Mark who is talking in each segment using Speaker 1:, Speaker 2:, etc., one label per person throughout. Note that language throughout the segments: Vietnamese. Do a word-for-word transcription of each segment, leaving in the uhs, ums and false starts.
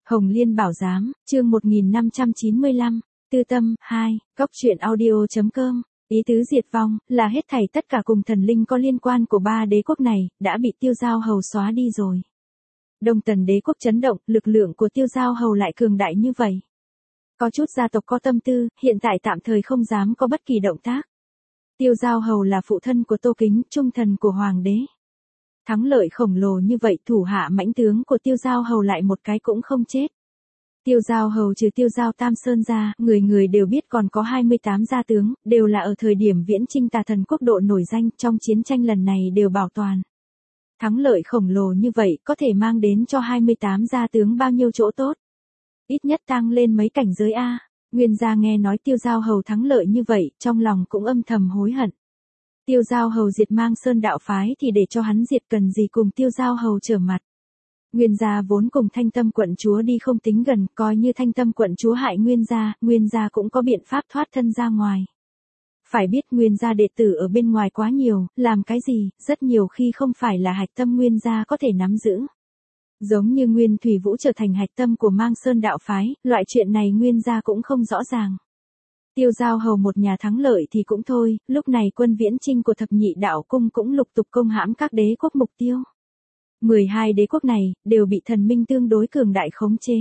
Speaker 1: Hồng Liên Bảo Giám, chương một nghìn năm trăm chín mươi lăm, Tư Tâm, hai, Cóc truyện audio.com, ý tứ diệt vong, là hết thảy tất cả cùng thần linh có liên quan của ba đế quốc này, đã bị Tiêu Giao Hầu xóa đi rồi. Đông Tần đế quốc chấn động, lực lượng của Tiêu Giao Hầu lại cường đại như vậy. Có chút gia tộc có tâm tư, hiện tại tạm thời không dám có bất kỳ động tác. Tiêu Giao Hầu là phụ thân của Tô Kính, trung thần của Hoàng đế. Thắng lợi khổng lồ như vậy, thủ hạ mãnh tướng của Tiêu Giao Hầu lại một cái cũng không chết. Tiêu Giao Hầu trừ Tiêu Giao Tam Sơn ra, người người đều biết còn có hai mươi tám gia tướng, đều là ở thời điểm viễn chinh Tà Thần quốc độ nổi danh, trong chiến tranh lần này đều bảo toàn. Thắng lợi khổng lồ như vậy có thể mang đến cho hai mươi tám gia tướng bao nhiêu chỗ tốt. Ít nhất tăng lên mấy cảnh giới A. Nguyên gia nghe nói Tiêu Giao Hầu thắng lợi như vậy, trong lòng cũng âm thầm hối hận. Tiêu Giao Hầu diệt Mang Sơn đạo phái thì để cho hắn diệt cần gì cùng Tiêu Giao Hầu trở mặt. Nguyên gia vốn cùng Thanh Tâm quận chúa đi không tính gần, coi như Thanh Tâm quận chúa hại Nguyên gia, Nguyên gia cũng có biện pháp thoát thân ra ngoài. Phải biết Nguyên gia đệ tử ở bên ngoài quá nhiều, làm cái gì, rất nhiều khi không phải là hạch tâm Nguyên gia có thể nắm giữ. Giống như Nguyên Thủy Vũ trở thành hạch tâm của Mang Sơn đạo phái, loại chuyện này Nguyên gia cũng không rõ ràng. Tiêu Giao Hầu một nhà thắng lợi thì cũng thôi, lúc này quân viễn chinh của thập nhị đạo cung cũng lục tục công hãm các đế quốc mục tiêu. mười hai đế quốc này, đều bị thần minh tương đối cường đại khống chế.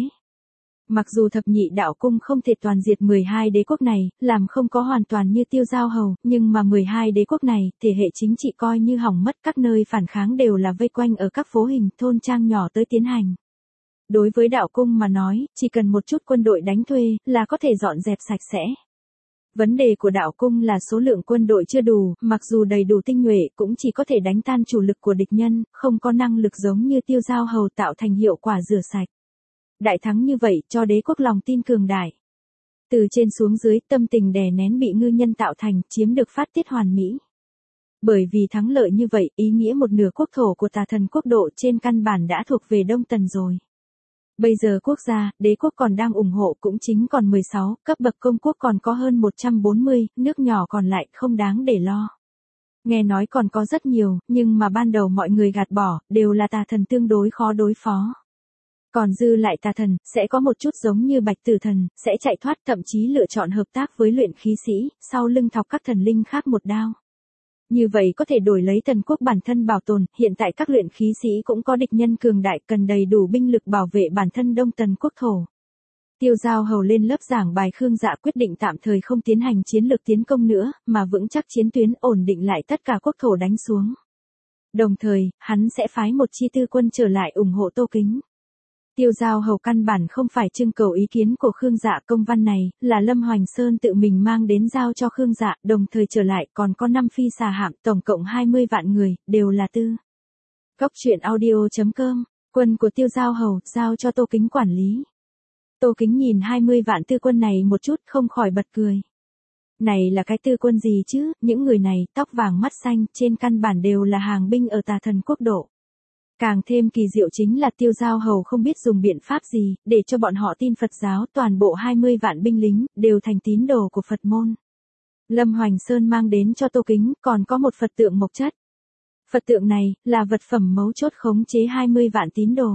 Speaker 1: Mặc dù thập nhị đạo cung không thể toàn diệt mười hai đế quốc này, làm không có hoàn toàn như Tiêu Giao Hầu, nhưng mà mười hai đế quốc này, thể hệ chính trị coi như hỏng mất, các nơi phản kháng đều là vây quanh ở các phố hình, thôn trang nhỏ tới tiến hành. Đối với đạo cung mà nói, chỉ cần một chút quân đội đánh thuê, là có thể dọn dẹp sạch sẽ. Vấn đề của đạo cung là số lượng quân đội chưa đủ, mặc dù đầy đủ tinh nhuệ cũng chỉ có thể đánh tan chủ lực của địch nhân, không có năng lực giống như Tiêu Giao Hầu tạo thành hiệu quả rửa sạch. Đại thắng như vậy cho đế quốc lòng tin cường đại. Từ trên xuống dưới tâm tình đè nén bị ngư nhân tạo thành, chiếm được phát tiết hoàn mỹ. Bởi vì thắng lợi như vậy, ý nghĩa một nửa quốc thổ của Tà Thần quốc độ trên căn bản đã thuộc về Đông Tần rồi. Bây giờ quốc gia, đế quốc còn đang ủng hộ cũng chính còn mười sáu, cấp bậc công quốc còn có hơn một trăm bốn mươi, nước nhỏ còn lại không đáng để lo. Nghe nói còn có rất nhiều, nhưng mà ban đầu mọi người gạt bỏ, đều là Tà Thần tương đối khó đối phó. Còn dư lại Tà Thần, sẽ có một chút giống như Bạch Tử Thần, sẽ chạy thoát, thậm chí lựa chọn hợp tác với luyện khí sĩ, sau lưng thọc các thần linh khác một đao. Như vậy có thể đổi lấy thần quốc bản thân bảo tồn, hiện tại các luyện khí sĩ cũng có địch nhân cường đại cần đầy đủ binh lực bảo vệ bản thân Đông Tần quốc thổ. Tiêu Giao Hầu lên lớp giảng bài Khương Dạ quyết định tạm thời không tiến hành chiến lược tiến công nữa, mà vững chắc chiến tuyến ổn định lại tất cả quốc thổ đánh xuống. Đồng thời, hắn sẽ phái một chi tư quân trở lại ủng hộ Tô Kính. Tiêu Giao Hầu căn bản không phải trưng cầu ý kiến của Khương Dạ, công văn này, là Lâm Hoành Sơn tự mình mang đến giao cho Khương Dạ, đồng thời trở lại còn có năm phi xà hạm, tổng cộng hai mươi vạn người, đều là tư. Cóc truyện audio.com, quân của Tiêu Giao Hầu, giao cho Tô Kính quản lý. Tô Kính nhìn hai mươi vạn tư quân này một chút không khỏi bật cười. Này là cái tư quân gì chứ, những người này, tóc vàng mắt xanh, trên căn bản đều là hàng binh ở Tà Thần quốc độ. Càng thêm kỳ diệu chính là Tiêu Giao Hầu không biết dùng biện pháp gì, để cho bọn họ tin Phật giáo, toàn bộ hai mươi vạn binh lính, đều thành tín đồ của Phật môn. Lâm Hoành Sơn mang đến cho Tô Kính, còn có một Phật tượng mộc chất. Phật tượng này, là vật phẩm mấu chốt khống chế hai mươi vạn tín đồ.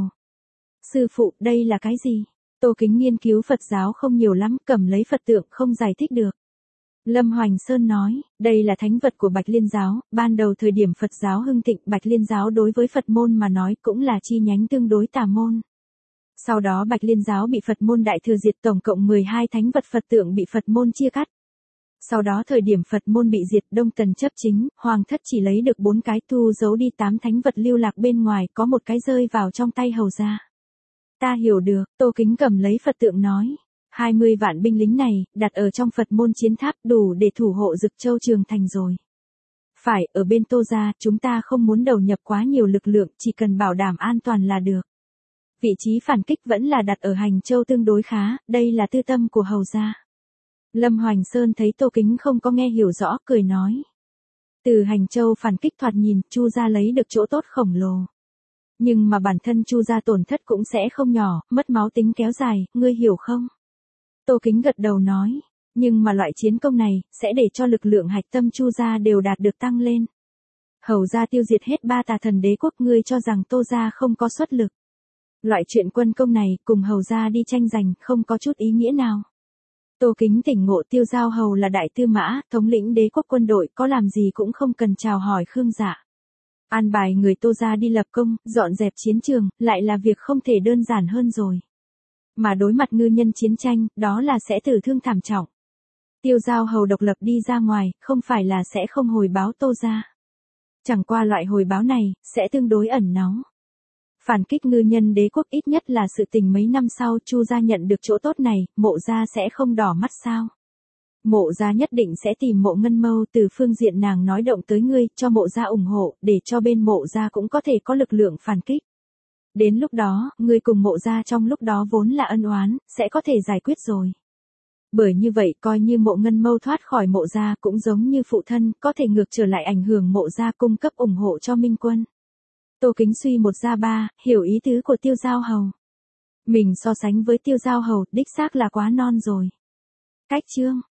Speaker 1: Sư phụ, đây là cái gì? Tô Kính nghiên cứu Phật giáo không nhiều lắm, cầm lấy Phật tượng không giải thích được. Lâm Hoành Sơn nói, đây là thánh vật của Bạch Liên giáo, ban đầu thời điểm Phật giáo hưng thịnh, Bạch Liên giáo đối với Phật môn mà nói cũng là chi nhánh tương đối tà môn. Sau đó Bạch Liên giáo bị Phật môn đại thừa diệt, tổng cộng mười hai thánh vật Phật tượng bị Phật môn chia cắt. Sau đó thời điểm Phật môn bị diệt, Đông Tần chấp chính, Hoàng thất chỉ lấy được bốn cái, thu giấu đi tám thánh vật lưu lạc bên ngoài, có một cái rơi vào trong tay hầu gia. Ta hiểu được, Tô Kính cầm lấy Phật tượng nói. hai mươi vạn binh lính này, đặt ở trong Phật môn chiến tháp đủ để thủ hộ Dực Châu Trường Thành rồi. Phải, ở bên Tô gia, chúng ta không muốn đầu nhập quá nhiều lực lượng, chỉ cần bảo đảm an toàn là được. Vị trí phản kích vẫn là đặt ở Hành Châu tương đối khá, đây là tư tâm của hầu gia. Lâm Hoành Sơn thấy Tô Kính không có nghe hiểu rõ, cười nói. Từ Hành Châu phản kích thoạt nhìn, Chu gia lấy được chỗ tốt khổng lồ. Nhưng mà bản thân Chu gia tổn thất cũng sẽ không nhỏ, mất máu tính kéo dài, ngươi hiểu không? Tô Kính gật đầu nói, nhưng mà loại chiến công này, sẽ để cho lực lượng hạch tâm Chu gia đều đạt được tăng lên. Hầu gia tiêu diệt hết ba Tà Thần đế quốc, ngươi cho rằng Tô gia không có xuất lực. Loại chuyện quân công này cùng hầu gia đi tranh giành không có chút ý nghĩa nào. Tô Kính tỉnh ngộ Tiêu Giao Hầu là đại tư mã, thống lĩnh đế quốc quân đội, có làm gì cũng không cần chào hỏi Khương Dạ. An bài người Tô gia đi lập công, dọn dẹp chiến trường, lại là việc không thể đơn giản hơn rồi. Mà đối mặt ngư nhân chiến tranh, đó là sẽ tử thương thảm trọng. Tiêu Giao Hầu độc lập đi ra ngoài, không phải là sẽ không hồi báo Tô gia. Chẳng qua loại hồi báo này, sẽ tương đối ẩn náu. Phản kích ngư nhân đế quốc ít nhất là sự tình mấy năm sau Chu gia nhận được chỗ tốt này, Mộ gia sẽ không đỏ mắt sao. Mộ gia nhất định sẽ tìm Mộ Ngân Mâu từ phương diện nàng nói động tới ngươi, cho Mộ gia ủng hộ, để cho bên Mộ gia cũng có thể có lực lượng phản kích. Đến lúc đó, ngươi cùng Mộ gia trong lúc đó vốn là ân oán, sẽ có thể giải quyết rồi. Bởi như vậy coi như Mộ Ngân Mâu thoát khỏi Mộ gia cũng giống như phụ thân, có thể ngược trở lại ảnh hưởng Mộ gia cung cấp ủng hộ cho Minh Quân. Tô Kính suy một ra ba, hiểu ý tứ của Tiêu Giao Hầu. Mình so sánh với Tiêu Giao Hầu, đích xác là quá non rồi. Cách chương